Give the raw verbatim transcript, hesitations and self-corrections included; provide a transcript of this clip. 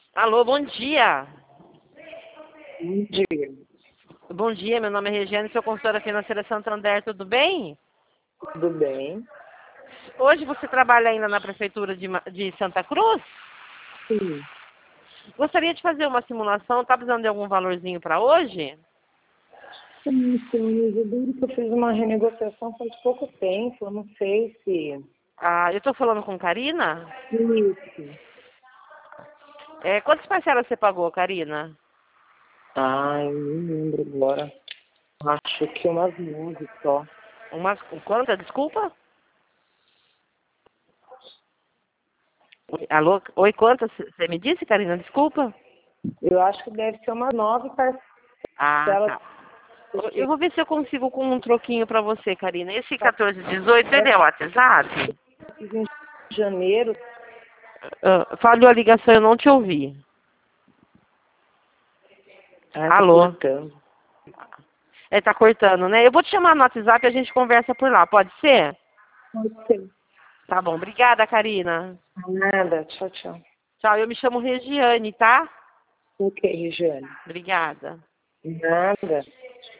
Alô, bom dia. Bom dia. Bom dia, meu nome é Regiane, sou consultora financeira Santander, tudo bem? Tudo bem? Hoje você trabalha ainda na Prefeitura de, Ma- de Santa Cruz? Sim. Gostaria de fazer uma simulação, tá precisando de algum valorzinho para hoje? Sim, sim. Eu lembro que eu fiz uma renegociação faz pouco tempo. Eu não sei se... Ah, eu estou falando com Karina? Isso. É, quantas parcelas você pagou, Karina? Ah, eu não lembro agora. Acho que umas nove só. Umas, quantas, desculpa? Oi, alô, oi, quantas você me disse, Karina, desculpa? Eu acho que deve ser umas nove Ah, parcelas, tá. Eu porque vou ver se eu consigo com um troquinho para você, Karina. Esse quatorze, dezoito, você deu WhatsApp? eu fiz em janeiro. Ah, falhou a ligação, eu não te ouvi. Ah, tá Alô? cortando. É, tá cortando, né? Eu vou te chamar no WhatsApp e a gente conversa por lá, pode ser? Pode ser. Tá bom, obrigada, Karina. Nada. Tchau, tchau. Tchau, eu me chamo Regiane, tá? Ok, Regiane. Obrigada. Nada.